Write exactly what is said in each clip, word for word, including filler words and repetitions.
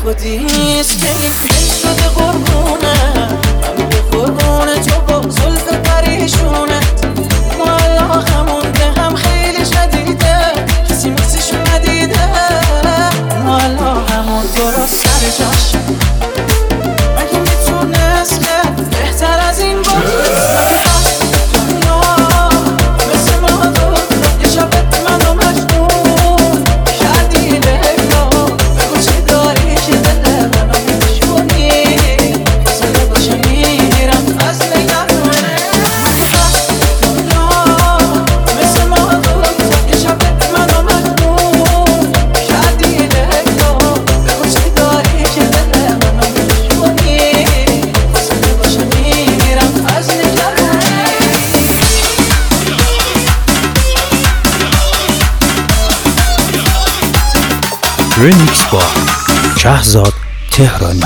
خودیست که این دل شده قربونه، من به قربون تو با زلف پریشونت. معلق همونده هم خیلی شدیده، کسی مثلشو ندیده. معلق همون درست سر جاش، مگه میتونست که بهتر از این باشه؟ مگه هست دنیا مثل ما دو یه شبت منو مجنون کردی؟ لیلا بگو چی داری که دل منو میشونی؟ فاصله باشه میرم از نگرانه. مگه هست دنیا مثل ما دو یه شبت منو مجنون کردی؟ لیلا بگو چی داری که دل منو میشونی؟ فاصله باشه میرم از نگرانه. ریمیکس با شهزاد تهرانی.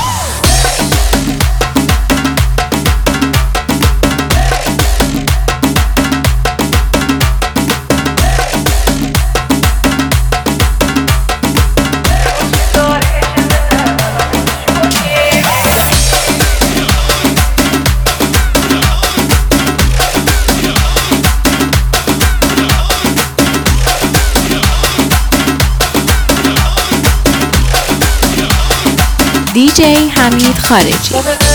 دی جی حمید خارجی.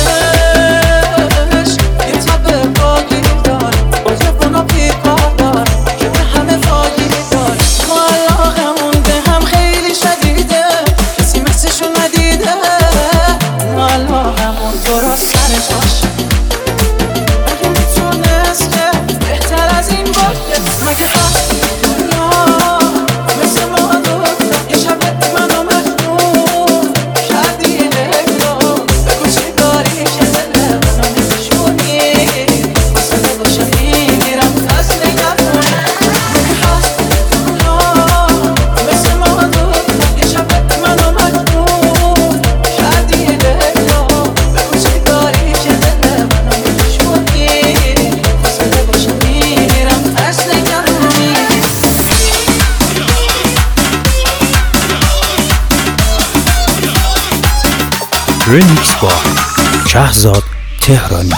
ریمیکس با شهزاد تهرانی.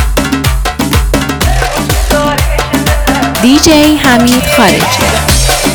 دی جی حمید خارجی.